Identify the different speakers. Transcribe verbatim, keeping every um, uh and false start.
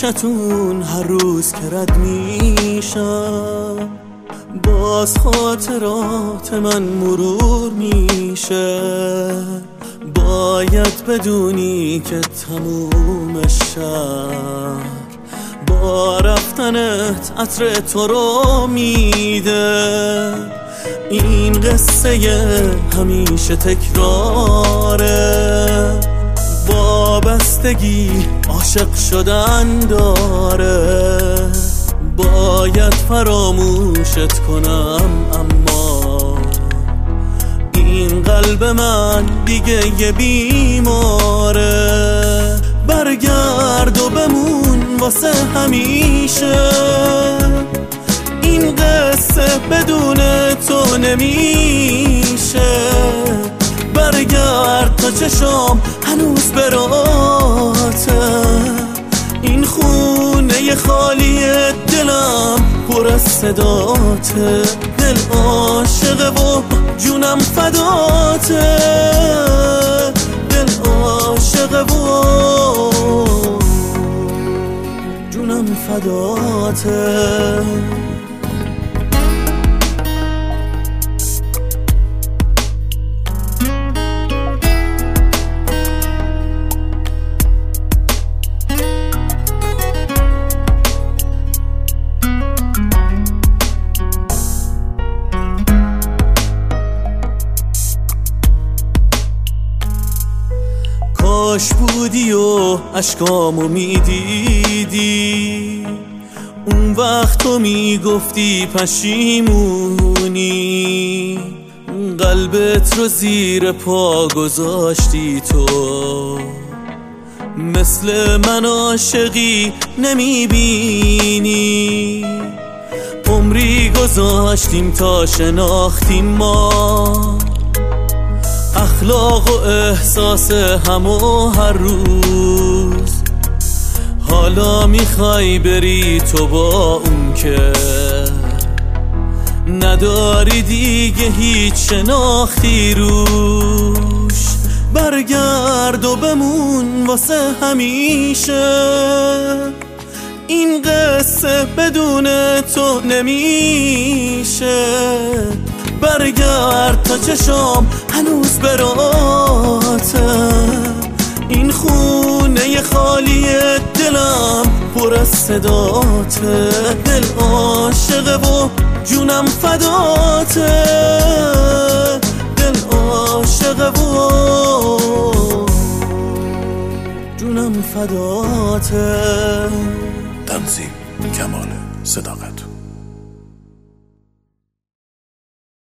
Speaker 1: پیشتون هر روز که رد میشم، باز خاطرات من مرور میشه. باید بدونی که تموم شهر با رفتنت عطر تو رو میده. این قصه همیشه تکراره، وابستگی عاشق شدن داره. باید فراموشت کنم اما این قلب من دیگه یه بیماره. برگرد و بمون واسه همیشه، این قصه بدون تو نمیشه. برگرد تا چشام هنوز براته، این خونه خالی دلم پر از صداته. دل عاشقه و جونم فداته، دل عاشقه و جونم فداته. کاش بودی و اشکامو میدیدی، اون وقت تو میگفتی پشیمونی. قلبت رو زیر پا گذاشتی تو، مثل من عاشقی نمیبینی. عمری گذاشتیم تا شناختیم ما، اخلاق و احساس همو هر روز. حالا میخوای بری تو با اون که نداری دیگه هیچ شناختی روش. برگرد و بمون واسه همیشه، این قصه بدون تو نمیشه. برگرد تا چشام هنوز براته، این خونه خالی دلم پر از صداته. دل عاشقه و جونم فداته، دل عاشقه و جونم فداته.
Speaker 2: تنظیم کمال صداقت.